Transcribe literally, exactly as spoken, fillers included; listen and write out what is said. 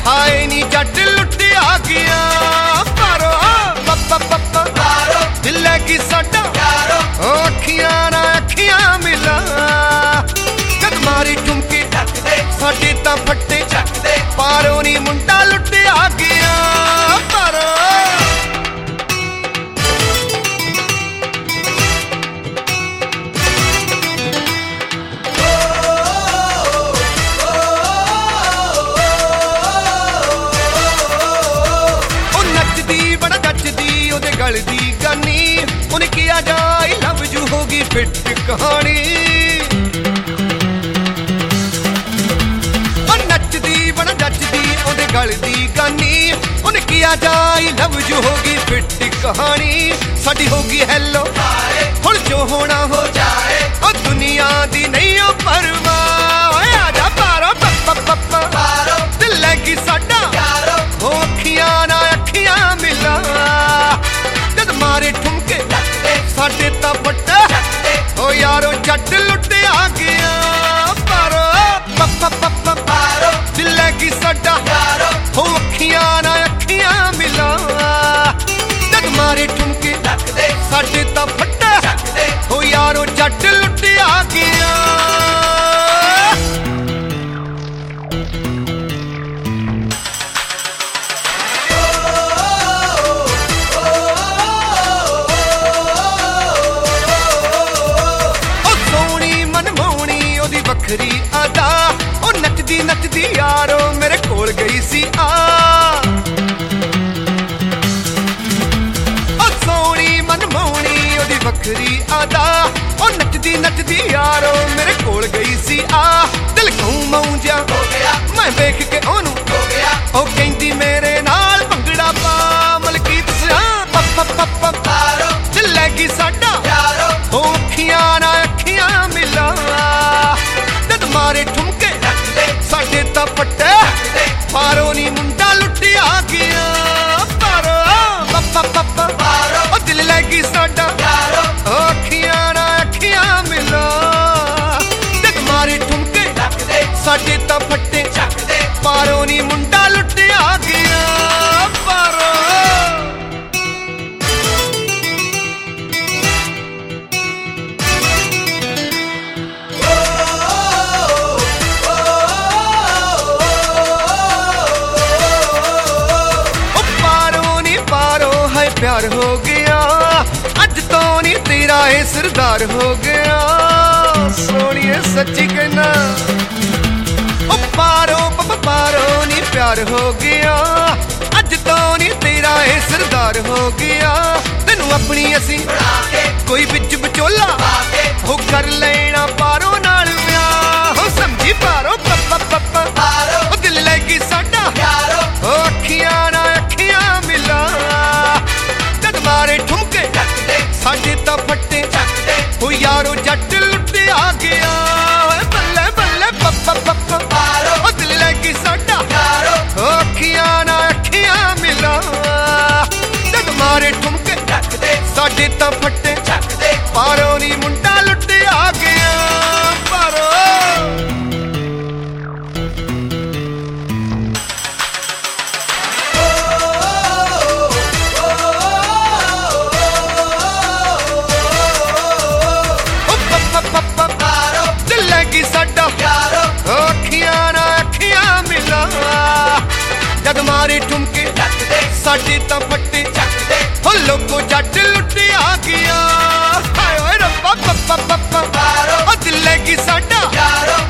हाय नी जट लुटिया गया पारो पप्पा पप्पा पारो दिल की साडा यारो अखियां ना अखियां मिला जद मारी ठुमके साडे तां फट्टे चकदे पारो नी मुंडा लुटिया गया पारो गल दी गानी उन्हें किया जाए लव यू होगी फिट कहानी नचदी बड़ा जचदी ओदे गल दी गानी उन्हें किया जाए लव यू होगी फिट कहानी साडी होगी हेलो हुण जो होना हो जाए और दुनिया दी नहीं ओ परवाह आजा पारो पप्पा पप्पा पारो दिल लगी साडा यारो हो अखियां ना अखियां मिला मारे ठुमके साडे तां फट्टे ओ यारो जट लुटिया गया पारो पप्पा पप्पा पारो दिल की साडा यारो हो अखियां ना अखियां मिला जद मारे ठुमके साडे तां फट्टे ओ यारो जट लुटिया गया वखरी आदा ओ नचदी नचदी यारो मेरे कोल गई सी आ ओ सोनी मनमोनी ओदी वखरी आदा ओ नचदी नचदी यारो मेरे कोल गई सी आ दिल कहूं मौंजा हो गया मैं देख के ओनू हो गया ओ कहंदी मेरे नाल भंगड़ा पा मलकीत सिया पप्पा पप्पा पारो दिल लगी साडा यारो हो अखियां ना अखियां मिला मारे ठुमके साडे तां फट्टे पारो नी मुंडा लुटिया गया पारो पप्पा पप्पा पारो ओ दिल लगी साडा यारो अखियां ना अखियां मिला जद मारे ठुमके साडे तां फट्टे पारो नी मुंडा लुटिया गया पारो प्यार हो गया अज तो नी तेरा है सरदार हो गया सोनिए सच्ची कहना ओ पारो पप्पा पारो नी प्यार हो गया अज तो नी तेरा है सरदार हो गया तेनू अपनी असी कोई बिच विचोला हो कर लेना पारो नाल ब्याह हो समझी पारो पप्पा पप्पा पारो ओ दिल लगी साडा यारो ओ अखियां ना अखियां मिला मारे ठुमके साडे तां फट्टे ओ यारो जट लुटिया गया बल्ले बल्ले पप्पा पप्पा पारो ओ दिल लगी साडा यारो अखियां ना अखियां मिला जद मारे ठुमके साडे तां फट्टे पारो नी मुंडा लुटिया गया पारो साडा यारो अखियां ना अखियां मिला जद मारे ठुमके साडे तां फट्टे हो लोगो जट लुटिया गया हाय ओए रब्बा पप्पा पप्पा ओ दिल की साडा यारो